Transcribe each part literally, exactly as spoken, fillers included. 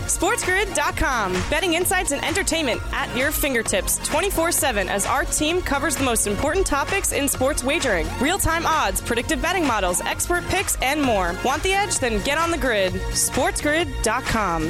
SportsGrid dot com. Betting insights and entertainment at your fingertips twenty-four seven as our team covers the most important topics in sports wagering. Real-time odds, predictive betting models, expert picks, and more. Want the edge? Then get on the grid. SportsGrid dot com.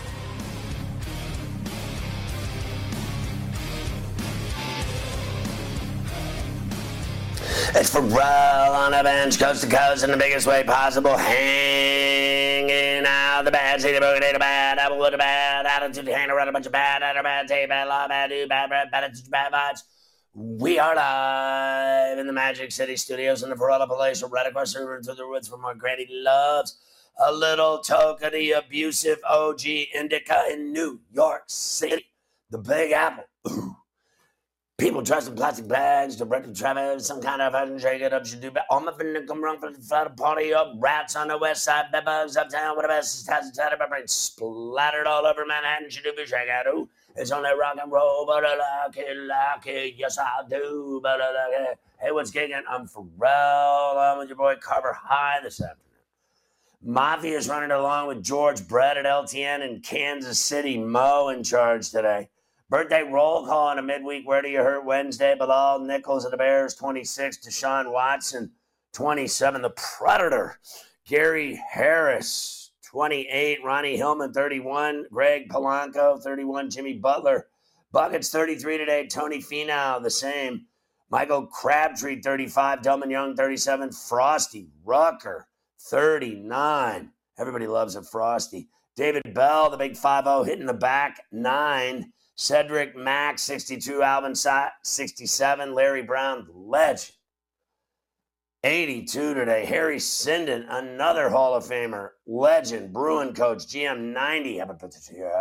It's Ferrall on the bench, coast to coast in the biggest way possible, hanging out the bad, see the boogie, the bad, apple with the bad, attitude, hang around a bunch of bad, out of bad, take bad, law, bad, do, bad, bad, bad, attitude, bad vibes. We are live in the Magic City Studios in the Ferrall Place, right across the river to the woods from where Granny loves a little toke of the abusive O G Indica in New York City, the Big Apple. Ooh. People dressed in plastic bags, directed traffic, some kind of fun, shake it up, should do better. All my finna come run for the flat party up, rats on the west side, bedbugs uptown, whatever, my brain splattered all over Manhattan, should do be shake out. Ooh, it's on that rock and roll, but I like it, like it, yes I do, but I like it. Hey, what's kicking? I'm Ferrall, I'm with your boy Carver High this afternoon. Mafia is running along with George Brett at L T N and Kansas City Mo in charge today. Birthday roll call on a midweek Where Do You Hurt Wednesday. Bilal Nichols of the Bears, twenty-six. Deshaun Watson, twenty-seven. The Predator, Gary Harris, twenty-eight. Ronnie Hillman, thirty-one. Greg Polanco, thirty-one. Jimmy Butler, Buckets, thirty-three today. Tony Finau, the same. Michael Crabtree, thirty-five. Delman Young, thirty-seven. Frosty Rucker, thirty-nine. Everybody loves a Frosty. David Bell, the big five oh, hitting the back, nine. Cedric Mack, sixty-two. Alvin Sott, sixty-seven. Larry Brown, legend, eighty-two today. Harry Sinden, another Hall of Famer, legend, Bruin coach, G M, ninety. Happy birthday to you.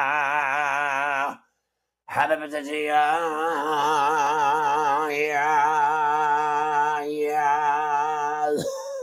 Happy birthday to you. Yeah, yeah.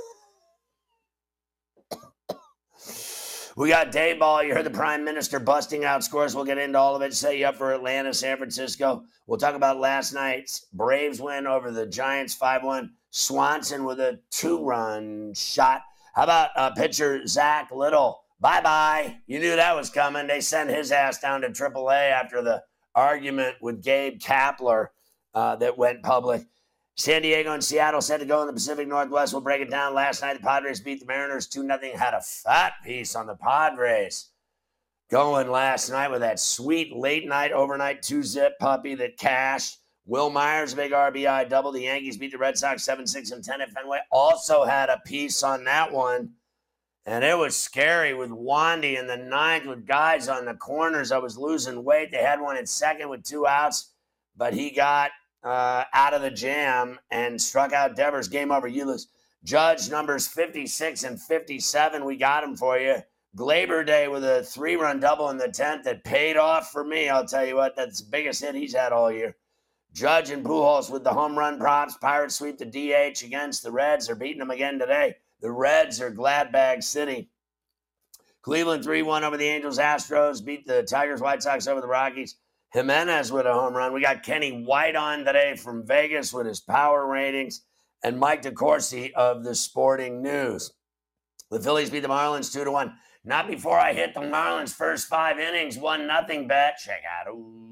We got day ball. You heard the Prime Minister busting out scores. We'll get into all of it. Set you up for Atlanta, San Francisco. We'll talk about last night's Braves win over the Giants, five one. Swanson with a two-run shot. How about uh, pitcher Zach Little? Bye-bye. You knew that was coming. They sent his ass down to triple A after the argument with Gabe Kapler uh, that went public. San Diego and Seattle set to go in the Pacific Northwest. We'll break it down. Last night, the Padres beat the Mariners two nothing. Had a fat piece on the Padres going last night with that sweet late-night, overnight two-zip puppy that cashed. Will Myers, big R B I double. The Yankees beat the Red Sox seven six and ten at Fenway. Also had a piece on that one. And it was scary with Wandy in the ninth with guys on the corners. I was losing weight. They had one at second with two outs, but he got Uh, out of the jam and struck out Devers. Game over. Eulis. Judge numbers fifty-six and fifty-seven. We got him for you. Glaber Day with a three-run double in the tenth that paid off for me. I'll tell you what, that's the biggest hit he's had all year. Judge and Pujols with the home run props. Pirates sweep the D H against the Reds. They're beating them again today. The Reds are Gladbag City. Cleveland three one over the Angels. Astros beat the Tigers. White Sox over the Rockies. Jimenez with a home run. We got Kenny White on today from Vegas with his power ratings, and Mike DeCourcy of the Sporting News. The Phillies beat the Marlins two to one. Not before I hit the Marlins' first five innings, one nothing bet. Check out,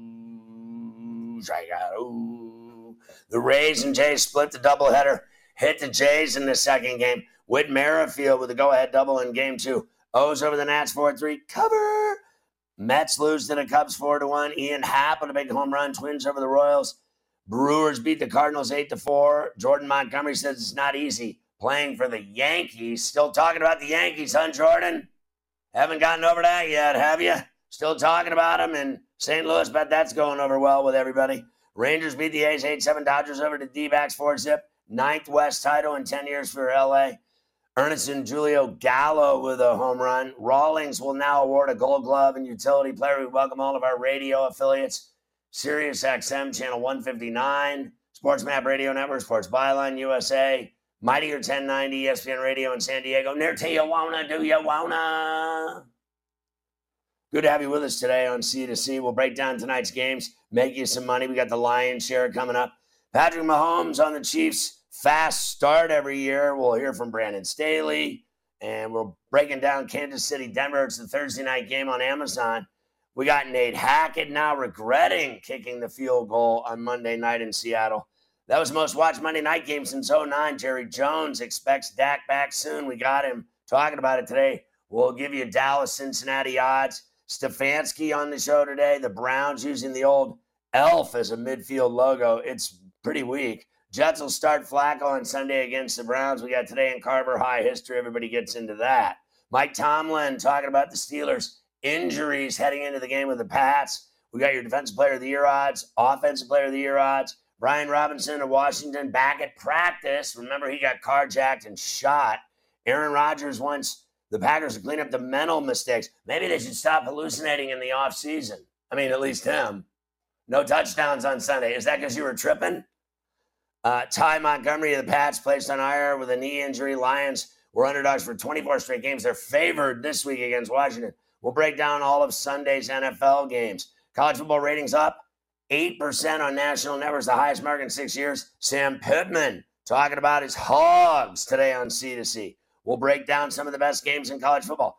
ooh, check out, ooh. The Rays and Jays split the doubleheader. Hit the Jays in the second game. Whit Merrifield with a go-ahead double in game two. O's over the Nats four three. Cover. Mets lose to the Cubs four to one. Ian Happ with a big home run. Twins over the Royals. Brewers beat the Cardinals eight to four. Jordan Montgomery says it's not easy playing for the Yankees. Still talking about the Yankees, huh, Jordan? Haven't gotten over that yet, have you? Still talking about them in Saint Louis. Bet that's going over well with everybody. Rangers beat the A's eight seven. Dodgers over to D-backs four zip. Ninth West title in ten years for L A. Ernest and Julio Gallo with a home run. Rawlings will now award a Gold Glove and Utility Player. We welcome all of our radio affiliates. Sirius X M, Channel one fifty-nine, Sports Map Radio Network, Sports Byline U S A, Mightier ten ninety, E S P N Radio in San Diego. Near to you wanna, do you wanna? Good to have you with us today on C to C. We'll break down tonight's games, make you some money. We got the Lions share coming up. Patrick Mahomes on the Chiefs' fast start every year. We'll hear from Brandon Staley, And we're breaking down Kansas City, Denver. It's the Thursday night game on Amazon. We got Nate Hackett now regretting kicking the field goal on Monday night in Seattle. That was the most watched Monday night game since oh nine. Jerry Jones expects Dak back soon. We got him talking about it today. We'll give you Dallas, Cincinnati odds. Stefanski on the show today. The Browns using the old elf as a midfield logo. It's pretty weak. Jets will start Flacco on Sunday against the Browns. We got today in Carver High history. Everybody gets into that. Mike Tomlin talking about the Steelers' injuries heading into the game with the Pats. We got your Defensive Player of the Year odds, Offensive Player of the Year odds. Brian Robinson of Washington back at practice. Remember, he got carjacked and shot. Aaron Rodgers wants the Packers to clean up the mental mistakes. Maybe they should stop hallucinating in the offseason. I mean, at least him. No touchdowns on Sunday. Is that because you were tripping? Uh, Ty Montgomery of the Pats placed on I R with a knee injury. Lions were underdogs for twenty-four straight games. They're favored this week against Washington. We'll break down all of Sunday's N F L games. College football ratings up eight percent on national networks, the highest mark in six years. Sam Pittman talking about his Hogs today on C two C. We'll break down some of the best games in college football.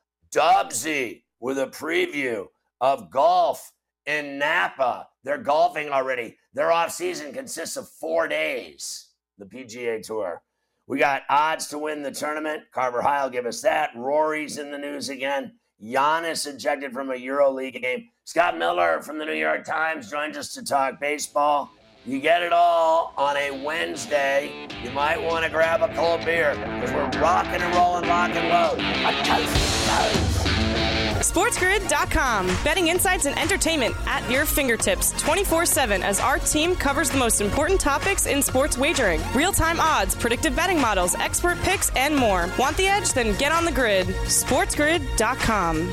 Dubsy with a preview of golf in Napa. They're golfing already. Their off-season consists of four days, the P G A Tour. We got odds to win the tournament. Carver High will give us that. Rory's in the news again. Giannis ejected from a EuroLeague game. Scott Miller from the New York Times joins us to talk baseball. You get it all on a Wednesday. You might want to grab a cold beer because we're rocking and rolling, lock and load. A toast toast. SportsGrid dot com. Betting insights and entertainment at your fingertips twenty-four seven as our team covers the most important topics in sports wagering. Real-time odds, predictive betting models, expert picks, and more. Want the edge? Then get on the grid. SportsGrid dot com.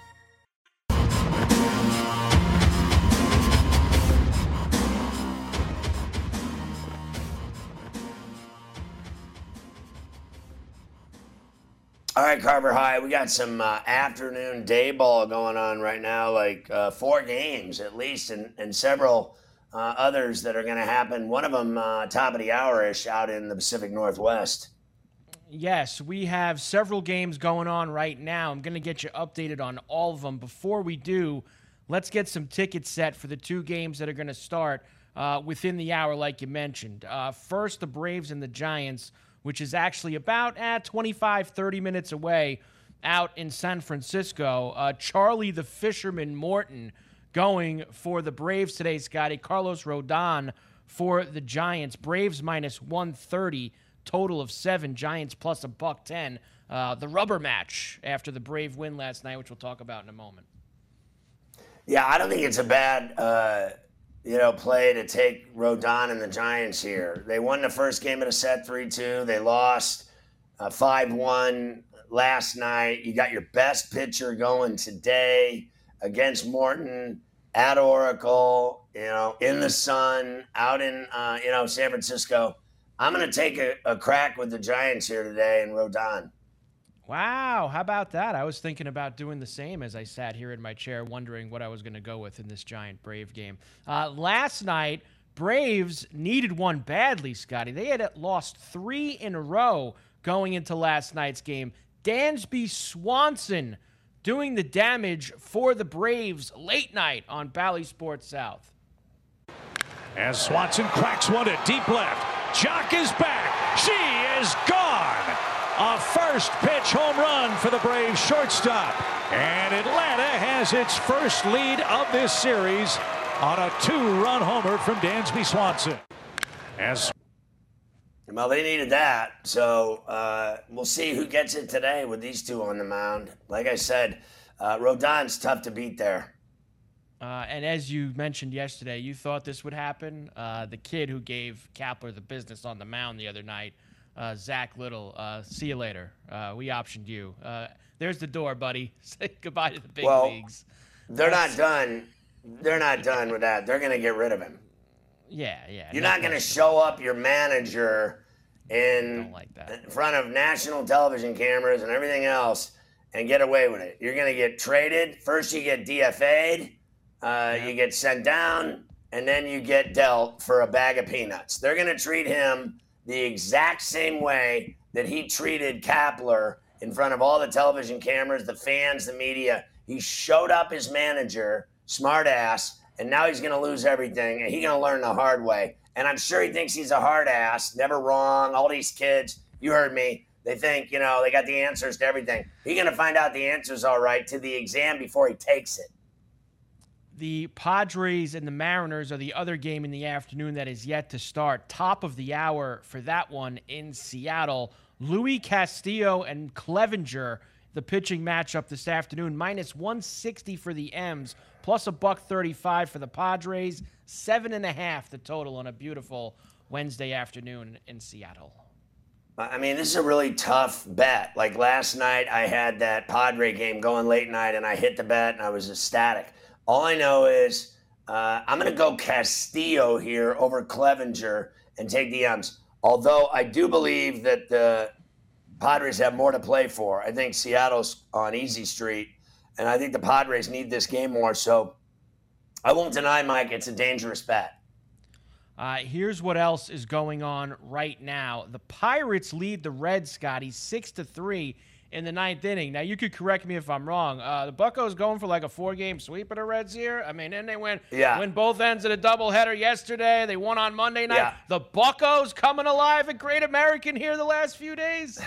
All right, Carver High, we got some uh, afternoon day ball going on right now, like uh, four games at least, and, and several uh, others that are going to happen. One of them, uh, top of the hour-ish, out in the Pacific Northwest. Yes, we have several games going on right now. I'm going to get you updated on all of them. Before we do, let's get some tickets set for the two games that are going to start uh, within the hour, like you mentioned. Uh, first, the Braves and the Giants, which is actually about at twenty-five, thirty minutes away out in San Francisco. Uh, Charlie the Fisherman Morton going for the Braves today, Scotty. Carlos Rodon for the Giants. Braves minus one thirty, total of seven. Giants plus a buck ten. Uh, the rubber match after the Brave win last night, which we'll talk about in a moment. Yeah, I don't think it's a bad uh, you know, play to take Rodon and the Giants here. They won the first game of the set three two. They lost uh, five one last night. You got your best pitcher going today against Morton at Oracle, you know, in the sun, out in, uh, you know, San Francisco. I'm going to take a, a crack with the Giants here today and Rodon. Wow, how about that? I was thinking about doing the same as I sat here in my chair wondering what I was going to go with in this Giant Brave game. Uh, last night, Braves needed one badly, Scotty. They had lost three in a row going into last night's game. Dansby Swanson doing the damage for the Braves late night on Bally Sports South. As Swanson cracks one to deep left. Jock is back. She is gone. A first pitch home run for the Braves shortstop. And Atlanta has its first lead of this series on a two-run homer from Dansby Swanson. As Well, they needed that. So uh, we'll see who gets it today with these two on the mound. Like I said, uh, Rodon's tough to beat there. Uh, and as you mentioned yesterday, you thought this would happen. Uh, the kid who gave Kapler the business on the mound the other night, Uh, Zach Little, uh, see you later. Uh, we optioned you. Uh, there's the door, buddy. Say goodbye to the big well, leagues. They're That's... not done. They're not done with that. They're going to get rid of him. Yeah, yeah. You're no not going to show up your manager in, like that. in front of national television cameras and everything else and get away with it. You're going to get traded. First you get D F A'd. Uh, yeah. You get sent down. And then you get dealt for a bag of peanuts. They're going to treat him the exact same way that he treated Kapler in front of all the television cameras, the fans, the media. He showed up his manager, smart ass, and now he's going to lose everything, and he's going to learn the hard way. And I'm sure he thinks he's a hard ass, never wrong. All these kids, you heard me, they think, you know, they got the answers to everything. He's going to find out the answers all right to the exam before he takes it. The Padres and the Mariners are the other game in the afternoon that is yet to start. Top of the hour for that one in Seattle. Louis Castillo and Clevenger, the pitching matchup this afternoon. minus one sixty for the M's, plus a buck thirty-five for the Padres. Seven and a half the total on a beautiful Wednesday afternoon in Seattle. I mean, this is a really tough bet. Like last night, I had that Padre game going late night, and I hit the bet, and I was ecstatic. All I know is uh, I'm going to go Castillo here over Clevenger and take the M's. Although I do believe that the Padres have more to play for. I think Seattle's on easy street, and I think the Padres need this game more. So I won't deny, Mike, it's a dangerous bet. Uh, here's what else is going on right now. The Pirates lead the Reds, Scotty, six to three in the ninth inning. Now, you could correct me if I'm wrong. Uh, the Buccos going for like a four-game sweep of the Reds here. I mean, and they win, yeah. win both ends of the doubleheader yesterday. They won on Monday night. Yeah. The Buccos coming alive at Great American here the last few days.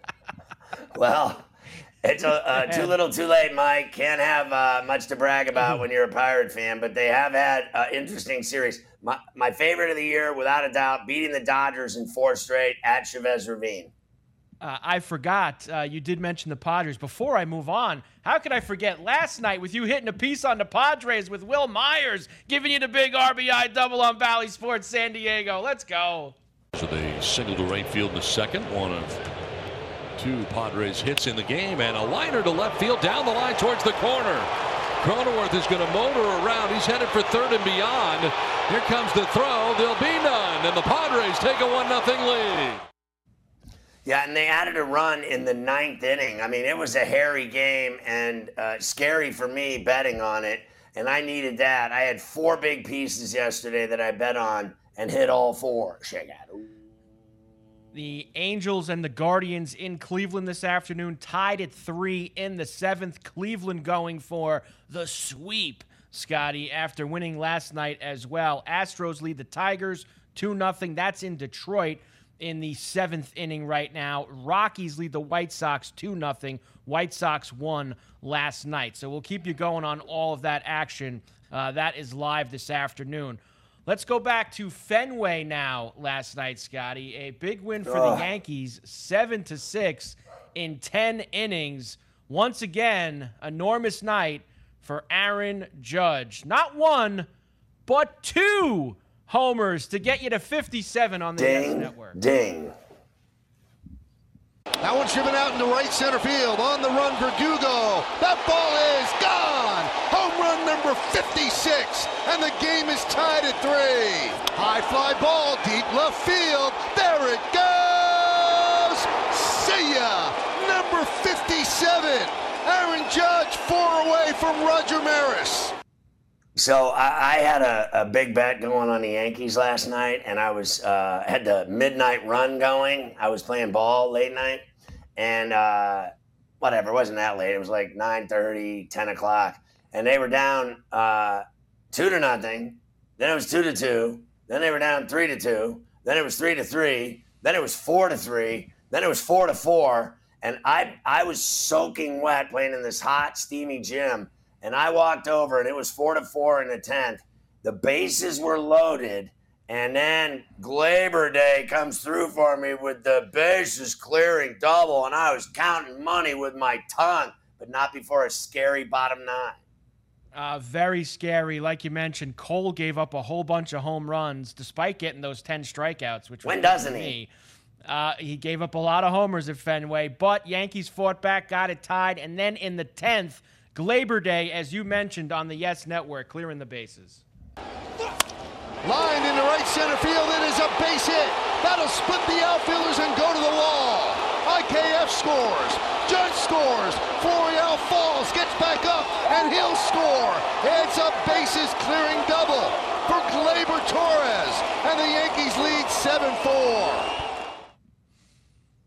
Well, it's a, uh, too little, too late, Mike. Can't have uh, much to brag about when you're a Pirate fan, but they have had an uh, interesting series. My, my favorite of the year, without a doubt, beating the Dodgers in four straight at Chavez Ravine. Uh, I forgot uh, you did mention the Padres. Before I move on, how could I forget last night with you hitting a piece on the Padres with Will Myers giving you the big R B I double on Valley Sports San Diego. Let's go. So they single to right field in the second. One of two Padres hits in the game, and a liner to left field down the line towards the corner. Cronenworth is going to motor around. He's headed for third and beyond. Here comes the throw. There'll be none, and the Padres take a one nothing lead. Yeah, and they added a run in the ninth inning. I mean, it was a hairy game and uh, scary for me betting on it, and I needed that. I had four big pieces yesterday that I bet on and hit all four. Check out. The Angels and the Guardians in Cleveland this afternoon, tied at three in the seventh. Cleveland going for the sweep, Scotty, after winning last night as well. Astros lead the Tigers two nothing. That's in Detroit in the seventh inning right now. Rockies lead the White Sox two nothing. White Sox won last night. So we'll keep you going on all of that action. Uh, that is live this afternoon. Let's go back to Fenway now last night, Scotty. A big win for Ugh. the Yankees, seven to six in ten innings. Once again, enormous night for Aaron Judge. Not one, but two homers to get you to fifty-seven on the Ding, Yes Network. Ding. That one's driven out into right center field. On the run for Dugo. That ball is gone. Home run number fifty-six. And the game is tied at three. High fly ball, deep left field. There it goes. See ya. Number fifty-seven. Aaron Judge, four away from Roger Maris. So I, I had a, a big bet going on the Yankees last night, and I was uh, had the midnight run going. I was playing ball late night, and uh, whatever, it wasn't that late. It was like nine thirty, ten o'clock, and they were down uh, two to nothing. Then it was two to two. Then they were down three to two. Then it was three to three. Then it was four to three. Then it was four to four. And I I was soaking wet playing in this hot, steamy gym. And I walked over, and it was four to four in the tenth. The bases were loaded, and then Glaber Day comes through for me with the bases clearing double, and I was counting money with my tongue, but not before a scary bottom nine. Uh, very scary. Like you mentioned, Cole gave up a whole bunch of home runs despite getting those ten strikeouts. Which When was doesn't me. he? Uh, he gave up a lot of homers at Fenway, but Yankees fought back, got it tied, and then in the tenth, Glaber Day, as you mentioned on the Yes Network, clearing the bases. Lined into right center field, it is a base hit. That'll split the outfielders and go to the wall. I K F scores. Judge scores. Florial falls, gets back up, and he'll score. It's a bases clearing double for Glaber Torres, and the Yankees lead seven four. Woo!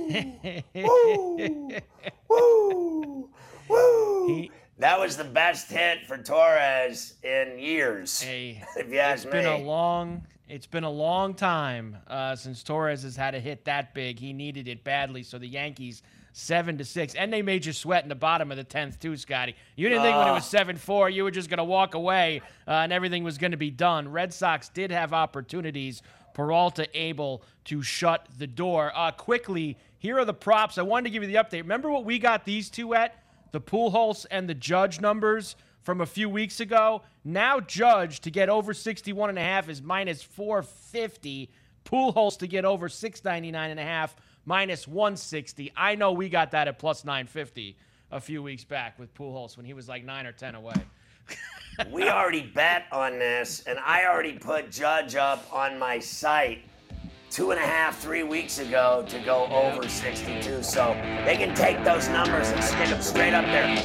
Woo! Woo! Woo! He, that was the best hit for Torres in years. Hey, if you ask it's me. been a long, it's been a long time uh, since Torres has had a hit that big. He needed it badly. So the Yankees seven to six, and they made you sweat in the bottom of the tenth too, Scotty. You didn't think when it was seven four, you were just going to walk away uh, and everything was going to be done. Red Sox did have opportunities. Peralta able to shut the door. Uh, quickly, here are the props. I wanted to give you the update. Remember what we got these two at? The Pujols and the Judge numbers from a few weeks ago. Now Judge to get over sixty-one and a half is minus four fifty. Pujols to get over six ninety-nine and a half, minus one sixty. I know we got that at plus nine fifty a few weeks back with Pujols when he was like nine or ten away. We already bet on this, and I already put Judge up on my site two and a half, three weeks ago to go over sixty-two. So they can take those numbers and stick them straight up there.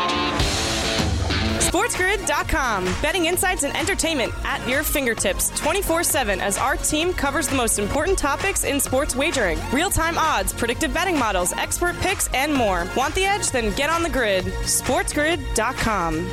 SportsGrid dot com. Betting insights and entertainment at your fingertips twenty-four seven as our team covers the most important topics in sports wagering. Real-time odds, predictive betting models, expert picks, and more. Want the edge? Then get on the grid. SportsGrid dot com.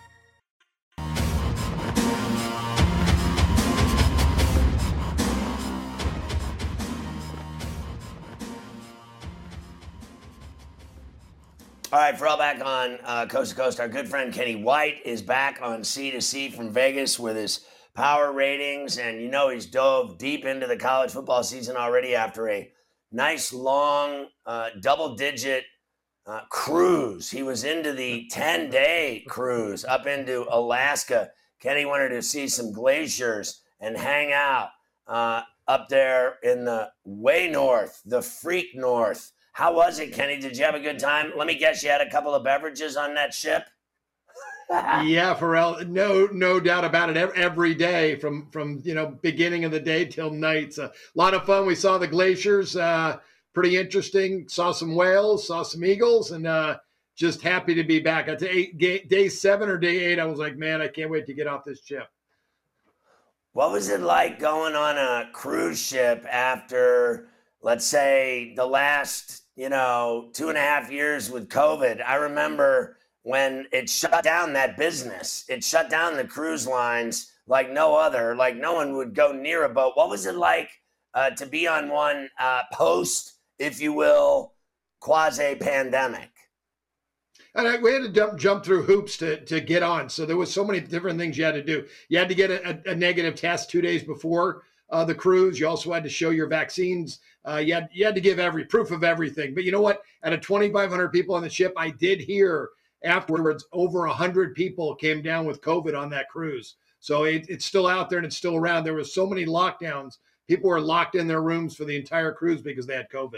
All right, for all back on uh, Coast to Coast, our good friend Kenny White is back on C to C from Vegas with his power ratings. And you know he's dove deep into the college football season already after a nice, long, uh, double-digit uh, cruise. He was into the ten-day cruise up into Alaska. Kenny wanted to see some glaciers and hang out uh, up there in the way north, the freak north. How was it, Kenny? Did you have a good time? Let me guess, you had a couple of beverages on that ship? Yeah, Pharrell, no, no doubt about it. Every day from, from you know, beginning of the day till night. So, a lot of fun. We saw the glaciers, uh, pretty interesting. Saw some whales, saw some eagles, and uh, just happy to be back. At eight, day seven or day eight, I was like, man, I can't wait to get off this ship. What was it like going on a cruise ship after, let's say, the last you know, two and a half years with COVID? I remember when it shut down that business. It shut down the cruise lines like no other, like no one would go near a boat. What was it like uh, to be on one uh, post, if you will, quasi-pandemic? And I, we had to jump, jump through hoops to, to get on. So there was so many different things you had to do. You had to get a, a negative test two days before uh, the cruise. You also had to show your vaccines. Uh, you, had, you had to give every proof of everything. But you know what? Out of twenty-five hundred people on the ship, I did hear afterwards over one hundred people came down with COVID on that cruise. So it, it's still out there and it's still around. There were so many lockdowns. People were locked in their rooms for the entire cruise because they had COVID.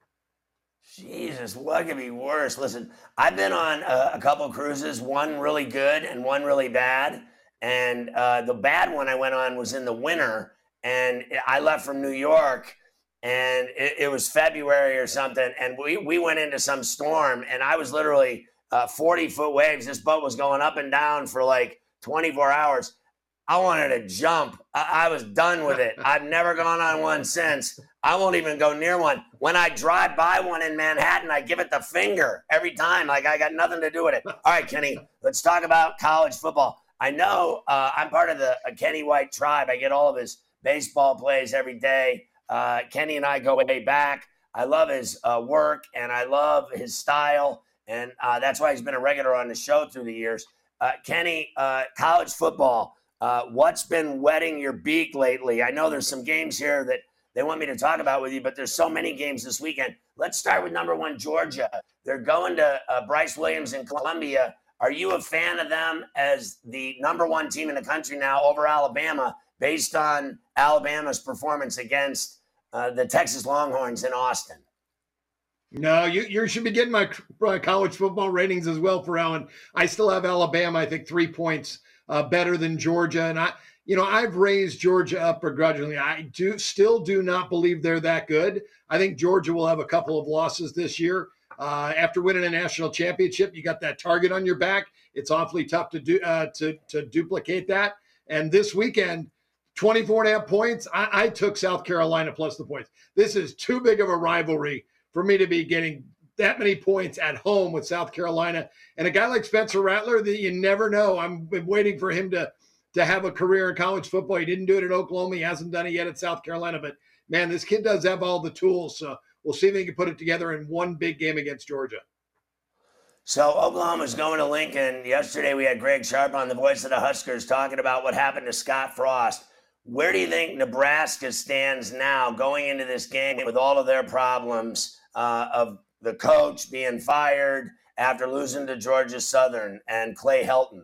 Jesus, what could be worse? Listen, I've been on a, a couple cruises, one really good and one really bad. And uh, the bad one I went on was in the winter. And I left from New York. And it, it was February or something, and we, we went into some storm, and I was literally uh, forty-foot waves. This boat was going up and down for like twenty-four hours. I wanted to jump. I, I was done with it. I've never gone on one since. I won't even go near one. When I drive by one in Manhattan, I give it the finger every time. Like I got nothing to do with it. All right, Kenny, let's talk about college football. I know uh, I'm part of the uh, Kenny White tribe. I get all of his baseball plays every day. Uh, Kenny and I go way back. I love his uh, work, and I love his style, and uh, that's why he's been a regular on the show through the years. Uh, Kenny, uh, college football, uh, what's been wetting your beak lately? I know there's some games here that they want me to talk about with you, but there's so many games this weekend. Let's start with number one, Georgia. They're going to uh, Bryce Williams in Columbia. Are you a fan of them as the number one team in the country now over Alabama, based on Alabama's performance against uh, the Texas Longhorns in Austin? No, you, you should be getting my uh, college football ratings as well, for Alan. I still have Alabama, I think, three points uh, better than Georgia. And, I, you know, I've raised Georgia up begrudgingly. I do still do not believe they're that good. I think Georgia will have a couple of losses this year. Uh, after winning a national championship, you got that target on your back. It's awfully tough to do uh, to, to duplicate that. And this weekend, twenty-four and a half points, I, I took South Carolina plus the points. This is too big of a rivalry for me to be getting that many points at home with South Carolina. And a guy like Spencer Rattler, that you never know. I'm been waiting for him to, to have a career in college football. He didn't do it at Oklahoma. He hasn't done it yet at South Carolina. But, man, this kid does have all the tools. So we'll see if he can put it together in one big game against Georgia. So Oklahoma's going to Lincoln. Yesterday we had Greg Sharp on, the voice of the Huskers, talking about what happened to Scott Frost. Where do you think Nebraska stands now going into this game with all of their problems uh, of the coach being fired after losing to Georgia Southern and Clay Helton?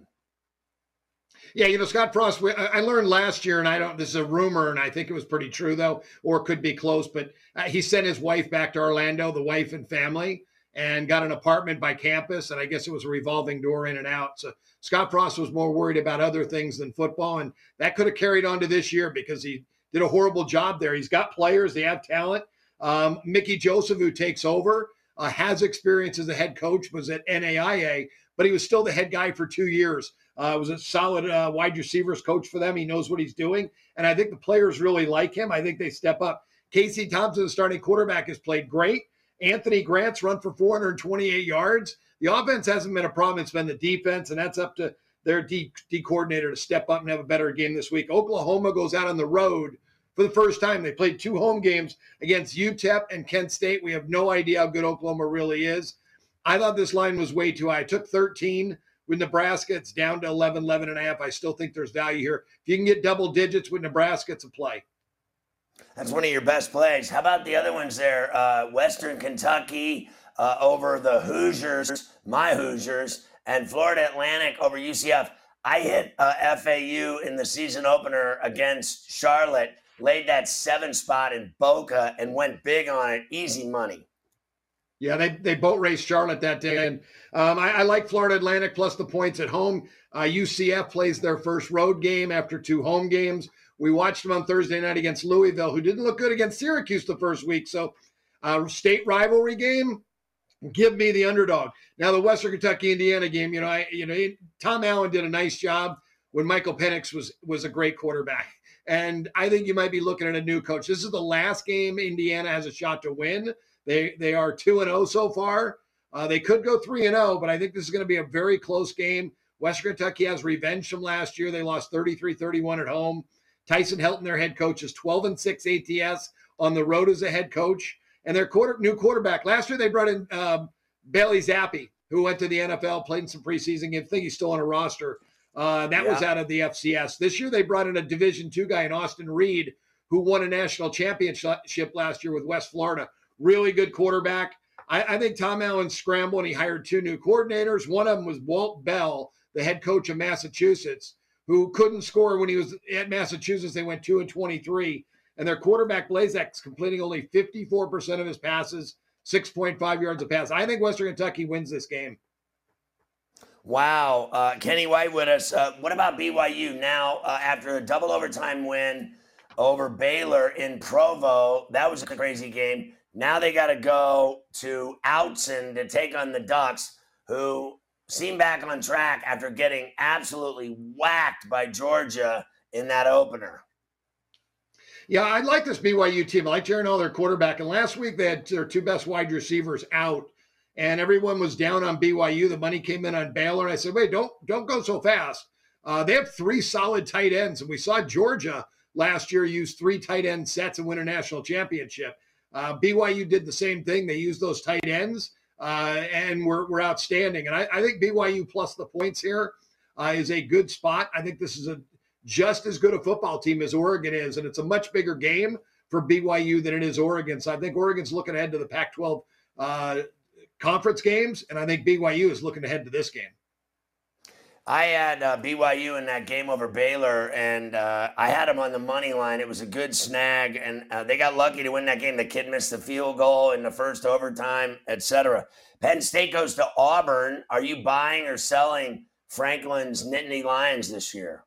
Yeah, you know, Scott Frost, I learned last year, and I don't, this is a rumor, and I think it was pretty true, though, or could be close, but uh, he sent his wife back to Orlando, the wife and family, and got an apartment by campus, and I guess it was a revolving door in and out. So Scott Frost was more worried about other things than football, and that could have carried on to this year because he did a horrible job there. He's got players, they have talent. Um, Mickey Joseph, who takes over, uh, has experience as a head coach, was at N A I A, but he was still the head guy for two years. Uh, was a solid uh, wide receivers coach for them. He knows what he's doing, and I think the players really like him. I think they step up. Casey Thompson, the starting quarterback, has played great. Anthony Grant's run for four hundred twenty-eight yards. The offense hasn't been a problem. It's been the defense, and that's up to their D, D coordinator to step up and have a better game this week. Oklahoma goes out on the road for the first time. They played two home games against U T E P and Kent State. We have no idea how good Oklahoma really is. I thought this line was way too high. I took thirteen with Nebraska. It's down to eleven, eleven and a half. I still think there's value here. If you can get double digits with Nebraska, it's a play. That's one of your best plays. How about the other ones there? Uh, Western Kentucky uh, over the Hoosiers, my Hoosiers, and Florida Atlantic over U C F. I hit uh, F A U in the season opener against Charlotte, laid that seven spot in Boca, and went big on it. Easy money. Yeah, they, they boat raced Charlotte that day. And um, I, I like Florida Atlantic plus the points at home. Uh, U C F plays their first road game after two home games. We watched them on Thursday night against Louisville, who didn't look good against Syracuse the first week. So uh, state rivalry game, give me the underdog. Now the Western Kentucky-Indiana game, you know, I, you know, Tom Allen did a nice job when Michael Penix was was a great quarterback. And I think you might be looking at a new coach. This is the last game Indiana has a shot to win. They they are two and oh so far. Uh, they could go three and oh, but I think this is going to be a very close game. Western Kentucky has revenge from last year. They lost thirty-three thirty-one at home. Tyson Helton, their head coach, is twelve and six A T S on the road as a head coach. And their quarter, new quarterback, last year they brought in um, Bailey Zappi, who went to the N F L, played in some preseason games. I think he's still on a roster. Uh, that yeah. was out of the F C S. This year they brought in a Division two guy in Austin Reed, who won a national championship last year with West Florida. Really good quarterback. I, I think Tom Allen scrambled, and he hired two new coordinators. One of them was Walt Bell, the head coach of Massachusetts, who couldn't score when he was at Massachusetts. They went two and twenty-three. And their quarterback, Blazek's completing only fifty-four percent of his passes, six point five yards a pass. I think Western Kentucky wins this game. Wow. Uh, Kenny White with us. Uh, what about B Y U now uh, after a double overtime win over Baylor in Provo? That was a crazy game. Now they got to go to Outson to take on the Ducks, who seem back on track after getting absolutely whacked by Georgia in that opener. Yeah, I like this B Y U team. I like Jaron Hall, their quarterback. And last week they had their two best wide receivers out, and everyone was down on B Y U. The money came in on Baylor. And I said, wait, don't don't go so fast. Uh, they have three solid tight ends, and we saw Georgia last year use three tight end sets and win a national championship. Uh, B Y U did the same thing. They used those tight ends, uh, and were, were outstanding. And I, I think B Y U plus the points here uh, is a good spot. I think this is a just as good a football team as Oregon is, and it's a much bigger game for B Y U than it is Oregon. So I think Oregon's looking ahead to the Pac twelve uh, conference games, and I think B Y U is looking ahead to this game. I had uh, B Y U in that game over Baylor, and uh, I had them on the money line. It was a good snag, and uh, they got lucky to win that game. The kid missed the field goal in the first overtime, et cetera. Penn State goes to Auburn. Are you buying or selling Franklin's Nittany Lions this year?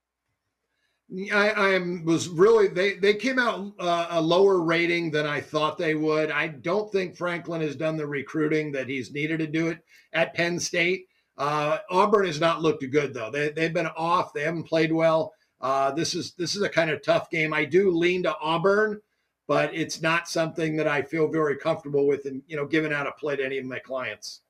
I, I was really they they came out uh, a lower rating than I thought they would. I don't think Franklin has done the recruiting that he's needed to do it at Penn State. Uh, Auburn has not looked good though. They they've been off. They haven't played well. Uh, this is this is a kind of tough game. I do lean to Auburn, but it's not something that I feel very comfortable with and, you know, giving out a play to any of my clients.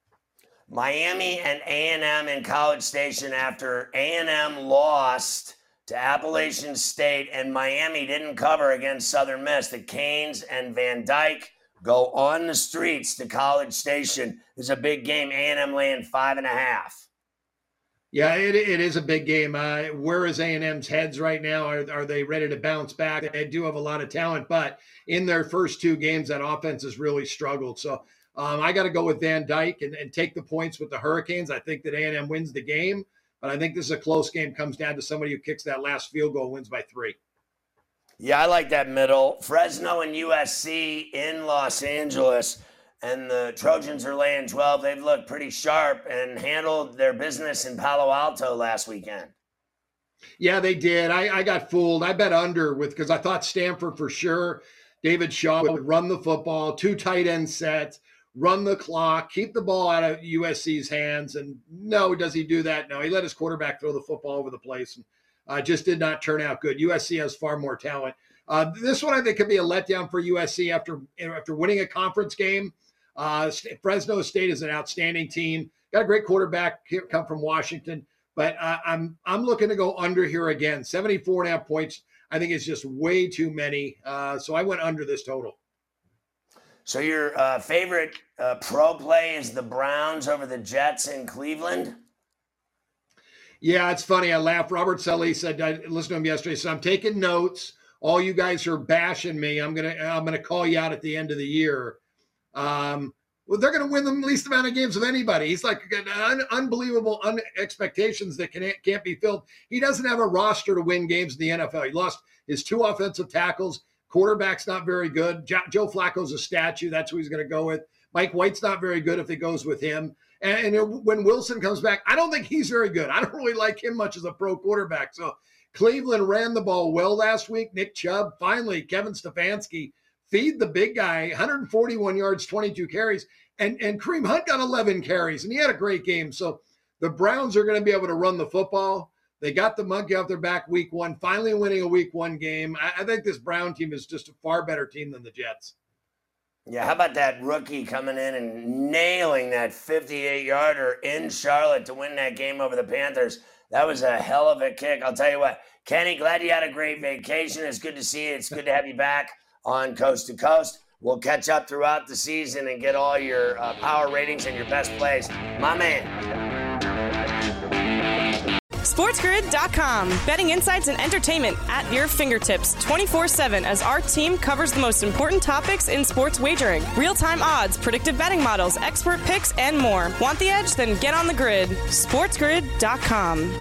Miami and A and M in College Station after A and M lost to Appalachian State and Miami didn't cover against Southern Miss. The Canes and Van Dyke go on the streets to College Station. It's a big game. A and M laying five and a half. Yeah, it, it is a big game. Uh, where is A and M's heads right now? Are, are they ready to bounce back? They do have a lot of talent, but in their first two games, that offense has really struggled. So um, I got to go with Van Dyke and, and take the points with the Hurricanes. I think that A and M wins the game, but I think this is a close game. Comes down to somebody who kicks that last field goal, wins by three. Yeah, I like that middle. Fresno and U S C in Los Angeles, and the Trojans are laying twelve. They've looked pretty sharp and handled their business in Palo Alto last weekend. Yeah, they did. I, I got fooled. I bet under with because I thought Stanford for sure. David Shaw would run the football, two tight end sets, run the clock, keep the ball out of U S C's hands. And no, does he do that? No, he let his quarterback throw the football over the place and uh, just did not turn out good. U S C has far more talent. Uh, this one I think could be a letdown for U S C after, after winning a conference game. Uh, Fresno State is an outstanding team. Got a great quarterback here, come from Washington. But uh, I'm I'm looking to go under here again. seventy-four and a half points. I think it's just way too many. Uh, so I went under this total. So your uh, favorite uh, pro play is the Browns over the Jets in Cleveland? Yeah, it's funny. I laugh. Robert Sully said, I listened to him yesterday, so I'm taking notes. All you guys who are bashing me, I'm gonna I'm gonna call you out at the end of the year. Um, well, they're going to win the least amount of games of anybody. He's like un- unbelievable un- expectations that can, can't be filled. He doesn't have a roster to win games in the N F L. He lost his two offensive tackles. Quarterback's not very good. Jo- Joe Flacco's a statue. That's who he's going to go with. Mike White's not very good if it goes with him. And, and when Wilson comes back, I don't think he's very good. I don't really like him much as a pro quarterback. So Cleveland ran the ball well last week. Nick Chubb, finally, Kevin Stefanski, feed the big guy, one hundred forty-one yards, twenty-two carries. And, and Kareem Hunt got eleven carries, and he had a great game. So the Browns are going to be able to run the football. They got the monkey off their back week one, finally winning a week one game. I, I think this Brown team is just a far better team than the Jets. Yeah, how about that rookie coming in and nailing that fifty-eight-yarder in Charlotte to win that game over the Panthers? That was a hell of a kick. I'll tell you what, Kenny, glad you had a great vacation. It's good to see you. It's good to have you back on Coast to Coast. We'll catch up throughout the season and get all your uh, power ratings and your best plays. My man. SportsGrid dot com. Betting insights and entertainment at your fingertips twenty-four seven as our team covers the most important topics in sports wagering. Real-time odds, predictive betting models, expert picks, and more. Want the edge? Then get on the grid. SportsGrid dot com.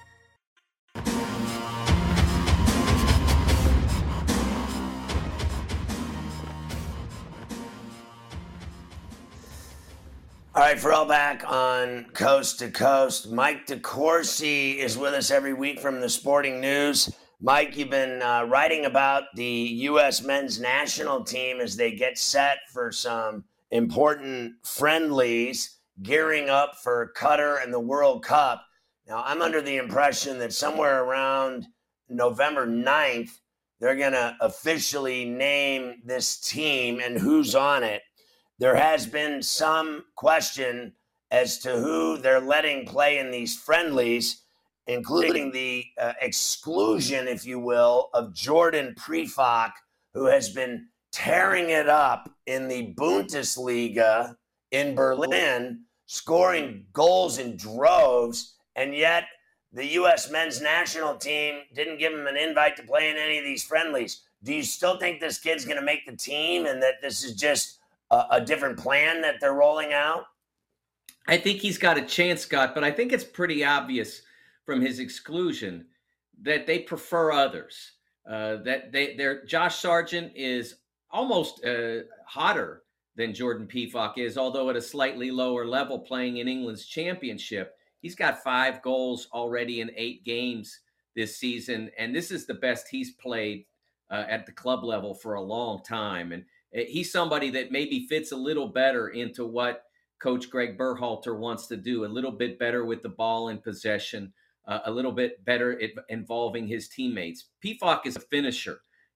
All right, Pharrell back on Coast to Coast. Mike DeCourcy is with us every week from the Sporting News. Mike, you've been uh, writing about the U S men's national team as they get set for some important friendlies, gearing up for Qatar and the World Cup. Now, I'm under the impression that somewhere around November ninth, they're going to officially name this team and who's on it. There has been some question as to who they're letting play in these friendlies, including the uh, exclusion, if you will, of Jordan Prefak, who has been tearing it up in the Bundesliga in Berlin, scoring goals in droves, and yet the U S men's national team didn't give him an invite to play in any of these friendlies. Do you still think this kid's going to make the team and that this is just a different plan that they're rolling out? I think he's got a chance, Scott, but I think it's pretty obvious from his exclusion that they prefer others. Uh, that they, they're Josh Sargent is almost uh, hotter than Jordan Prefak is, although at a slightly lower level, playing in England's championship. He's got five goals already in eight games this season, and this is the best he's played uh, at the club level for a long time. And he's somebody that maybe fits a little better into what Coach Greg Berhalter wants to do, a little bit better with the ball in possession, uh, a little bit better at involving his teammates. Prefak is a finisher,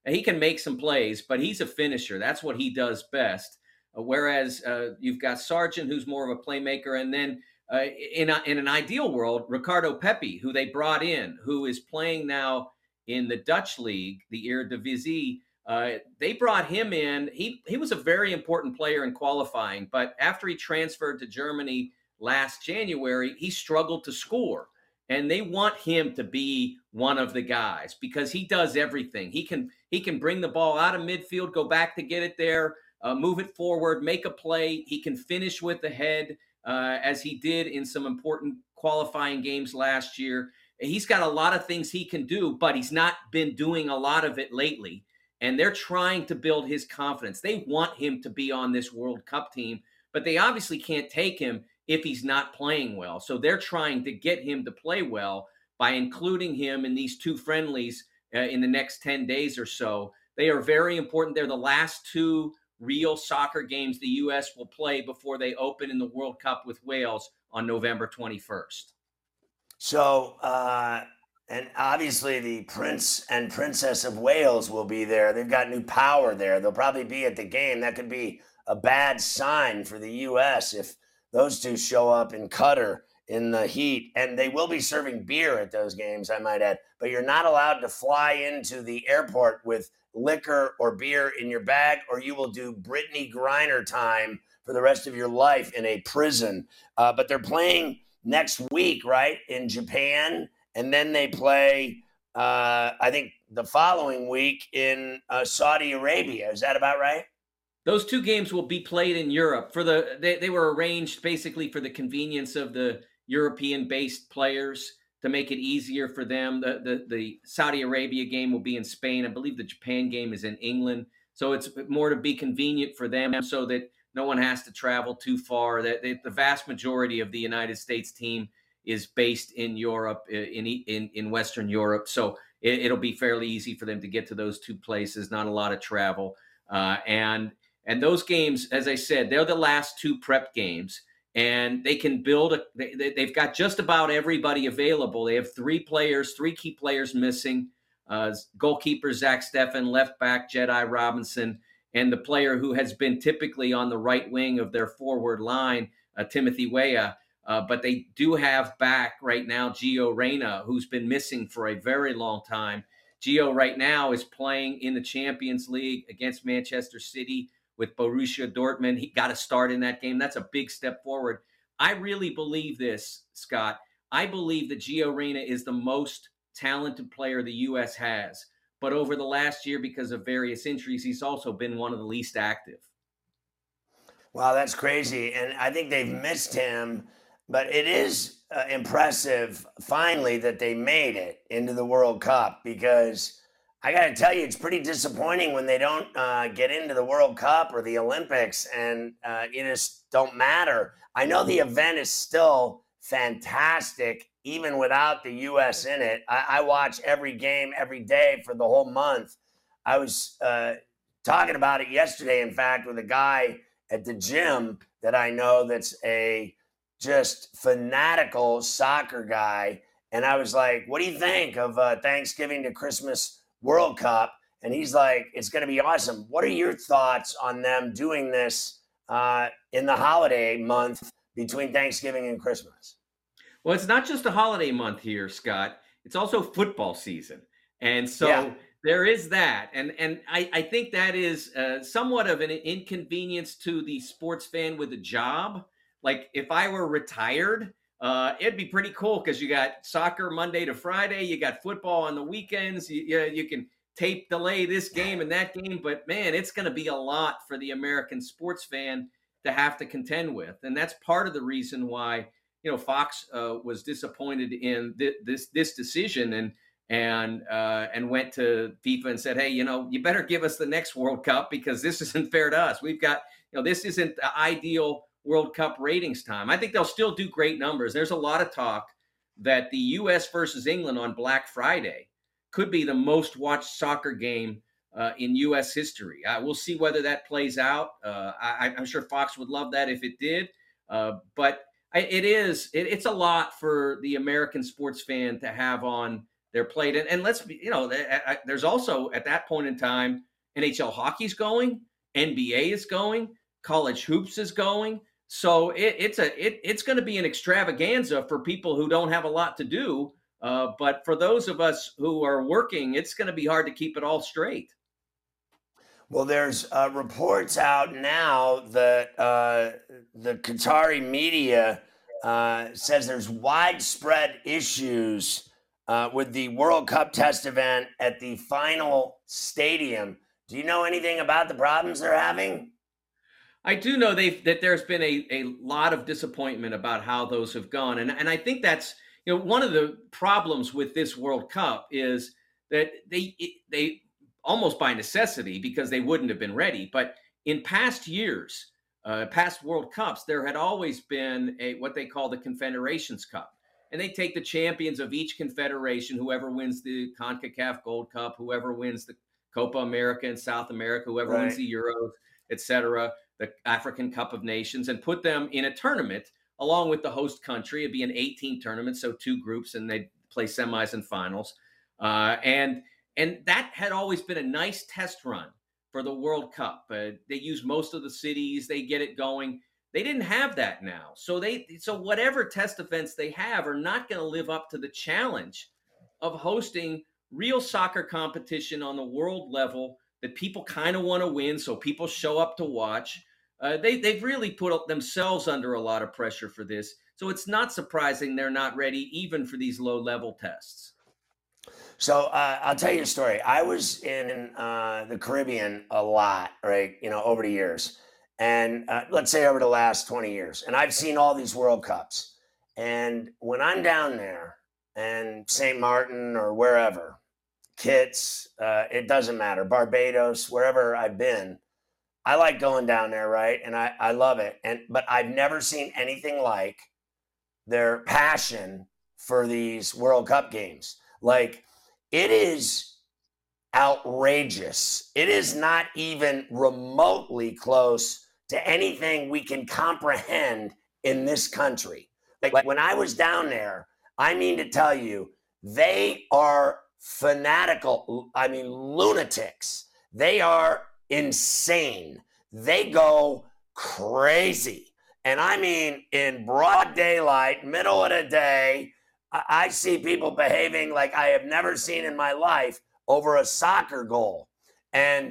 He can make some plays, but he's a finisher. That's what he does best. Uh, whereas uh, you've got Sargent, who's more of a playmaker, and then uh, in a, in an ideal world, Ricardo Pepi, who they brought in, who is playing now in the Dutch league, the Eredivisie. Uh, they brought him in. He he was a very important player in qualifying, but after he transferred to Germany last January, he struggled to score. And they want him to be one of the guys because he does everything. He can he can bring the ball out of midfield, go back to get it there, uh, move it forward, make a play. He can finish with the head, uh, as he did in some important qualifying games last year. He's got a lot of things he can do, but he's not been doing a lot of it lately. And they're trying to build his confidence. They want him to be on this World Cup team, but they obviously can't take him if he's not playing well. So they're trying to get him to play well by including him in these two friendlies uh, in the next ten days or so. They are very important. They're the last two real soccer games the U S will play before they open in the World Cup with Wales on November twenty-first. So, uh, and obviously the Prince and Princess of Wales will be there. They've got new power there. They'll probably be at the game. That could be a bad sign for the U S if those two show up in Qatar in the heat. And they will be serving beer at those games, I might add. But you're not allowed to fly into the airport with liquor or beer in your bag, or you will do Brittany Griner time for the rest of your life in a prison. Uh, but they're playing next week, right, in Japan. And then they play, uh, I think, the following week in uh, Saudi Arabia. Is that about right? Those two games will be played in Europe. For the they, they were arranged basically for the convenience of the European-based players to make it easier for them. The, the the Saudi Arabia game will be in Spain. I believe the Japan game is in England. So it's more to be convenient for them so that no one has to travel too far. That the vast majority of the United States team is based in Europe, in in, in Western Europe. So it, it'll be fairly easy for them to get to those two places, not a lot of travel. Uh, and And those games, as I said, they're the last two prep games, and they can build a, they, they've got just about everybody available. They have three players, three key players missing, uh, goalkeeper Zach Steffen, left back Jedi Robinson, and the player who has been typically on the right wing of their forward line, uh, Timothy Weah. Uh, but they do have back right now Gio Reyna, who's been missing for a very long time. Gio right now is playing in the Champions League against Manchester City with Borussia Dortmund. He got a start in that game. That's a big step forward. I really believe this, Scott. I believe that Gio Reyna is the most talented player the U S has. But over the last year, because of various injuries, he's also been one of the least active. Wow, that's crazy. And I think they've missed him. But it is uh, impressive, finally, that they made it into the World Cup, because I got to tell you, it's pretty disappointing when they don't uh, get into the World Cup or the Olympics and uh, you just don't matter. I know the event is still fantastic, even without the U S in it. I, I watch every game every day for the whole month. I was uh, talking about it yesterday, in fact, with a guy at the gym that I know that's a just fanatical soccer guy. And I was like, what do you think of uh, Thanksgiving to Christmas World Cup? And he's like, it's going to be awesome. What are your thoughts on them doing this uh, in the holiday month between Thanksgiving and Christmas? Well, it's not just a holiday month here, Scott. It's also football season. And so yeah. there is that. And and I, I think that is uh, somewhat of an inconvenience to the sports fan with a job. Like if I were retired, uh, it'd be pretty cool because you got soccer Monday to Friday. You got football on the weekends. You, you, you can tape delay this game and that game. But, man, it's going to be a lot for the American sports fan to have to contend with. And that's part of the reason why, you know, Fox uh, was disappointed in th- this this decision and and uh, and went to FIFA and said, hey, you know, you better give us the next World Cup because this isn't fair to us. We've got, you know, this isn't the ideal World Cup ratings time. I think they'll still do great numbers. There's a lot of talk that the U S versus England on Black Friday could be the most watched soccer game uh, in U S history. Uh, we'll see whether that plays out. Uh, I, I'm sure Fox would love that if it did. Uh, but I, it is, it, it's a lot for the American sports fan to have on they're played. And, and let's be, you know, there's also at that point in time, N H L hockey's going, N B A is going, college hoops is going. So it, it's a it, it's going to be an extravaganza for people who don't have a lot to do. Uh, but for those of us who are working, it's going to be hard to keep it all straight. Well, there's uh, reports out now that uh, the Qatari media uh, says there's widespread issues uh, with the World Cup test event at the final stadium. Do you know anything about the problems they're having? I do know they've, that there's been a, a lot of disappointment about how those have gone. And, and I think that's, you know, one of the problems with this World Cup is that they they almost by necessity, because they wouldn't have been ready. But in past years, uh, past World Cups, there had always been a what they call the Confederations Cup. And they take the champions of each confederation, whoever wins the CONCACAF Gold Cup, whoever wins the Copa America in South America, whoever right. wins the Euros, et cetera, the African Cup of Nations, and put them in a tournament along with the host country. It'd be an eight-team tournament, so two groups, and they'd play semis and finals. Uh, and And that had always been a nice test run for the World Cup. Uh, they use most of the cities. They get it going. They didn't have that now. So they, so whatever test events they have are not going to live up to the challenge of hosting real soccer competition on the world level that people kind of want to win. So people show up to watch. Uh, they, they've really put themselves under a lot of pressure for this. So it's not surprising they're not ready even for these low level tests. So uh, I'll tell you a story. I was in uh, the Caribbean a lot, right? You know, over the years, and uh, let's say over the last twenty years, and I've seen all these World Cups. And when I'm down there, and Saint Martin or wherever, Kitts, uh, it doesn't matter, Barbados, wherever I've been, I like going down there, right? And I, I love it. And but I've never seen anything like their passion for these World Cup games, like. It is outrageous. It is not even remotely close to anything we can comprehend in this country. Like when I was down there, I mean to tell you, they are fanatical. I mean, lunatics. They are insane. They go crazy. And I mean, in broad daylight, middle of the day, I see people behaving like I have never seen in my life over a soccer goal. And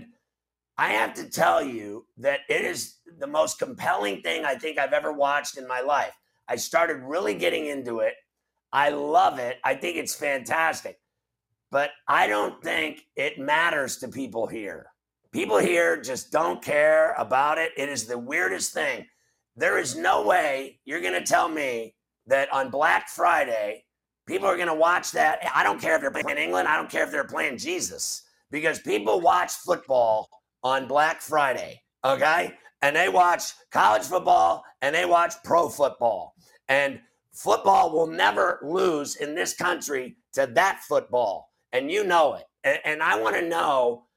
I have to tell you that it is the most compelling thing I think I've ever watched in my life. I started really getting into it. I love it. I think it's fantastic. But I don't think it matters to people here. People here just don't care about it. It is the weirdest thing. There is no way you're going to tell me that on Black Friday, people are going to watch that. I don't care if they're playing England. I don't care if they're playing Jesus, because people watch football on Black Friday, okay? And they watch college football and they watch pro football. And football will never lose in this country to that football. And you know it. And, and I want to know,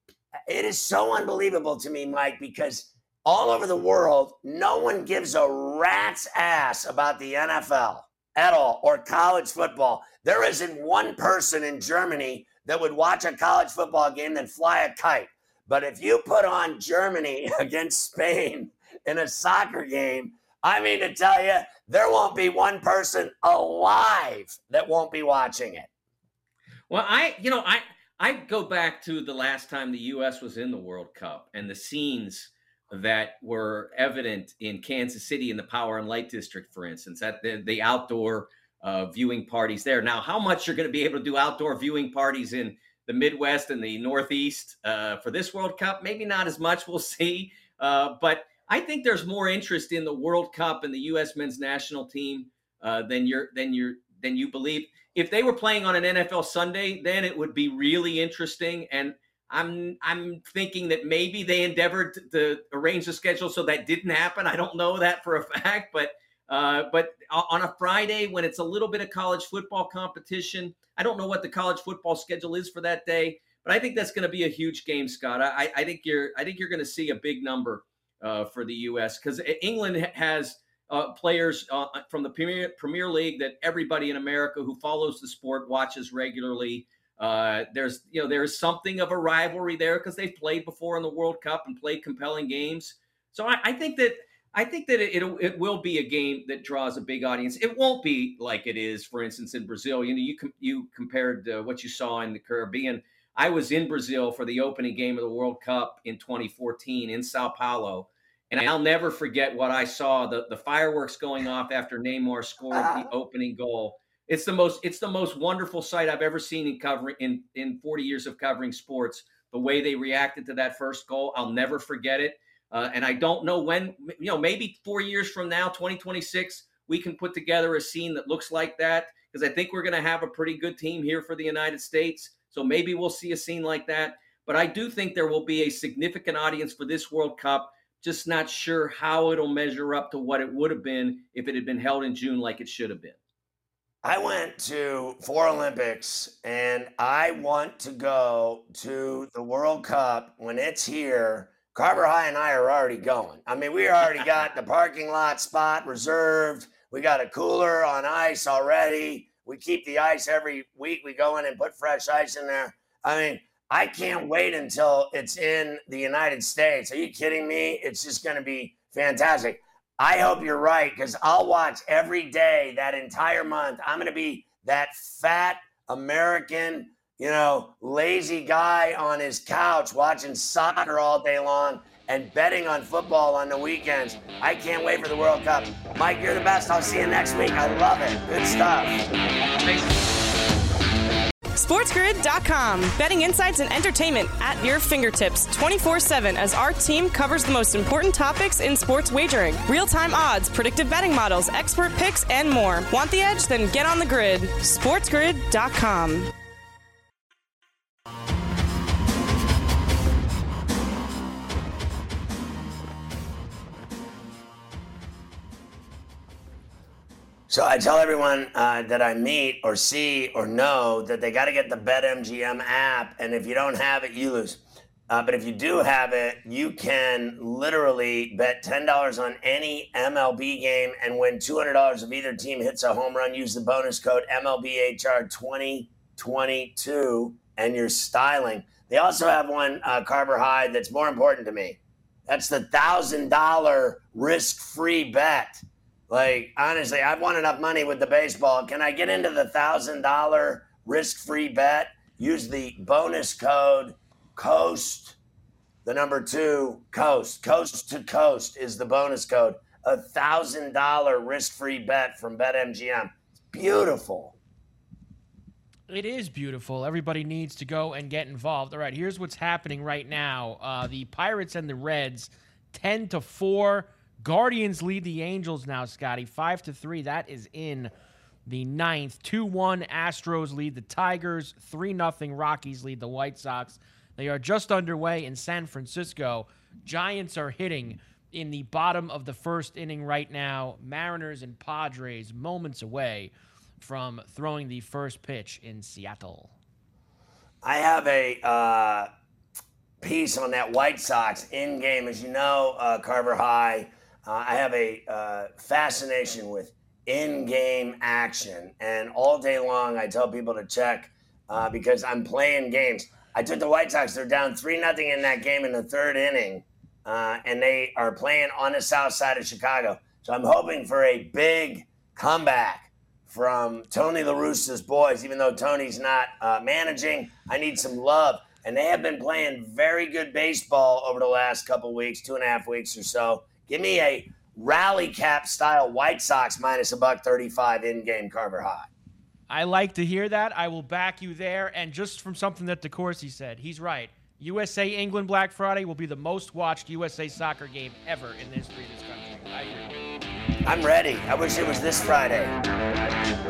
it is so unbelievable to me, Mike, because all over the world, no one gives a rat's ass about the N F L at all, or college football. There isn't one person in Germany that would watch a college football game than fly a kite. But if you put on Germany against Spain in a soccer game, I mean to tell you, there won't be one person alive that won't be watching it. Well, I, you know, I, I go back to the last time the U S was in the World Cup and the scenes that were evident in Kansas City in the Power and Light District, for instance, at the, the outdoor uh, viewing parties there. Now, how much you're going to be able to do outdoor viewing parties in the Midwest and the Northeast uh, for this World Cup? Maybe not as much. We'll see. Uh, but I think there's more interest in the World Cup and the U S men's national team uh, than you're than you're than you believe. If they were playing on an N F L Sunday, then it would be really interesting. And I'm I'm thinking that maybe they endeavored to, to arrange the schedule so that didn't happen. I don't know that for a fact, but uh, but on a Friday when it's a little bit of college football competition, I don't know what the college football schedule is for that day, but I think that's going to be a huge game, Scott. I, I think you're I think you're going to see a big number uh, for the U S because England has uh, players uh, from the Premier, Premier League that everybody in America who follows the sport watches regularly. Uh, there's, you know, there's something of a rivalry there because they've played before in the World Cup and played compelling games. So I, I think that I think that it, it it will be a game that draws a big audience. It won't be like it is, for instance, in Brazil. You know, you com- you compared uh, what you saw in the Caribbean. I was in Brazil for the opening game of the World Cup in twenty fourteen in Sao Paulo, and I'll never forget what I saw. The the fireworks going off after Neymar scored the opening goal. It's the most it's the most wonderful sight I've ever seen in covering in in forty years of covering sports. The way they reacted to that first goal, I'll never forget it. Uh, and I don't know when, you know, maybe four years from now, twenty twenty-six, we can put together a scene that looks like that, because I think we're going to have a pretty good team here for the United States. So maybe we'll see a scene like that. But I do think there will be a significant audience for this World Cup, just not sure how it'll measure up to what it would have been if it had been held in June like it should have been. I went to four Olympics, and I want to go to the World Cup when it's here. Carver High and I are already going. I mean, we already got the parking lot spot reserved. We got a cooler on ice already. We keep the ice every week. We go in and put fresh ice in there. I mean, I can't wait until it's in the United States. Are you kidding me? It's just going to be fantastic. I hope you're right, because I'll watch every day that entire month. I'm going to be that fat American, you know, lazy guy on his couch watching soccer all day long and betting on football on the weekends. I can't wait for the World Cup. Mike, you're the best. I'll see you next week. I love it. Good stuff. SportsGrid dot com. Betting insights and entertainment at your fingertips twenty-four seven as our team covers the most important topics in sports wagering. Real-time odds, predictive betting models, expert picks, and more. Want the edge? Then get on the grid. SportsGrid dot com. So I tell everyone uh, that I meet or see or know that they got to get the BetMGM app, and if you don't have it, you lose. Uh, but if you do have it, you can literally bet ten dollars on any M L B game and win two hundred dollars if either team hits a home run. Use the bonus code M L B H R twenty twenty-two, and you're styling. They also have one, uh, Carver High, that's more important to me. That's the one thousand dollars risk-free bet. Like, honestly, I've won enough money with the baseball. Can I get into the one thousand dollars risk-free bet? Use the bonus code COAST, the number two, COAST. Coast to Coast is the bonus code. A one thousand dollars risk-free bet from BetMGM. It's beautiful. It is beautiful. Everybody needs to go and get involved. All right, here's what's happening right now. Uh, the Pirates and the Reds, ten to four. Guardians lead the Angels now, Scotty, five to three. That is in the ninth. two one Astros lead the Tigers. three nothing Rockies lead the White Sox. They are just underway in San Francisco. Giants are hitting in the bottom of the first inning right now. Mariners and Padres moments away from throwing the first pitch in Seattle. I have a uh, piece on that White Sox in-game. As you know, uh, Carver High, Uh, I have a uh, fascination with in-game action, and all day long I tell people to check uh, because I'm playing games. I took the White Sox. They're down three nothing in that game in the third inning, uh, and they are playing on the south side of Chicago. So I'm hoping for a big comeback from Tony La Russa's boys. Even though Tony's not uh, managing, I need some love. And they have been playing very good baseball over the last couple weeks, two and a half weeks or so. Give me a rally cap style White Sox minus a buck thirty-five in-game, Carver High. I like to hear that. I will back you there. And just from something that DeCourcy said, he's right. U S A England Black Friday will be the most watched U S A soccer game ever in the history of this country. I agree. I'm ready. I wish it was this Friday.